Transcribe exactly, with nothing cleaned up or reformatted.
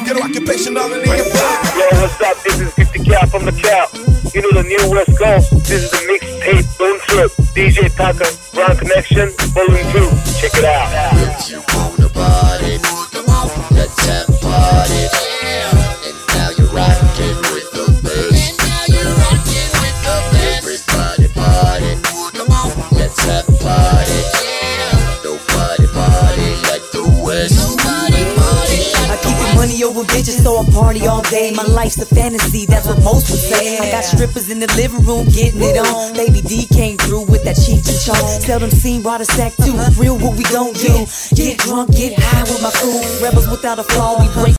Cualquier occupation other than your block. Yo, what's up? This is fifty Cal from the Cal. You know the new West Coast. This is the mixtape. Don't trip. D J Tucker, Brown Connection, Volume two. Check it out. If you wanna party, let's have a party. And now you're rocking with the best. Everybody party. Let's have a party. Nobody party like the West. I keep the money over bitches, so I party all day. My life's a fantasy, that's what most would say. I got strippers in the living room getting it on. Baby D came through with that Cheech and Chong. Seldom seen, brought a stack too. Real what we gon' do. Get drunk, get high with my crew. Rebels without a flaw, we break